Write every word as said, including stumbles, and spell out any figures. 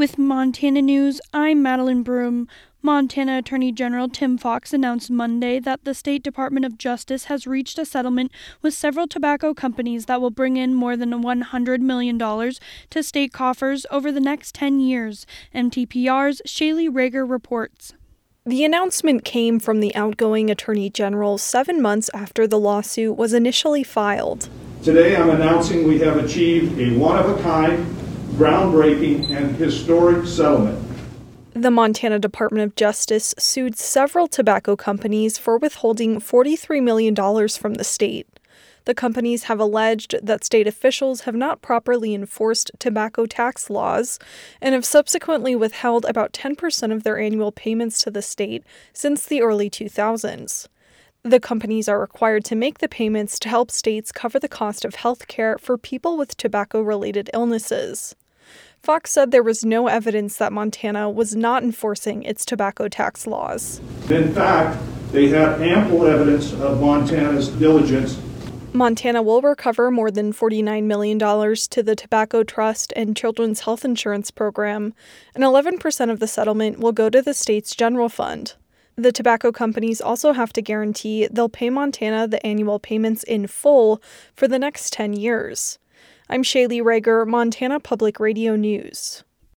With Montana News, I'm Madeline Broom. Montana Attorney General Tim Fox announced Monday that the State Department of Justice has reached a settlement with several tobacco companies that will bring in more than one hundred million dollars to state coffers over the next ten years. M T P R's Shaylee Rager reports. The announcement came from the outgoing Attorney General seven months after the lawsuit was initially filed. Today I'm announcing we have achieved a one-of-a-kind, groundbreaking, and historic settlement. The Montana Department of Justice sued several tobacco companies for withholding forty-three million dollars from the state. The companies have alleged that state officials have not properly enforced tobacco tax laws and have subsequently withheld about ten percent of their annual payments to the state since the early two thousands. The companies are required to make the payments to help states cover the cost of health care for people with tobacco-related illnesses. Fox said there was no evidence that Montana was not enforcing its tobacco tax laws. In fact, they had ample evidence of Montana's diligence. Montana will recover more than forty-nine million dollars to the Tobacco Trust and Children's Health Insurance Program, and eleven percent of the settlement will go to the state's general fund. The tobacco companies also have to guarantee they'll pay Montana the annual payments in full for the next ten years. I'm Shaylee Rager, Montana Public Radio News.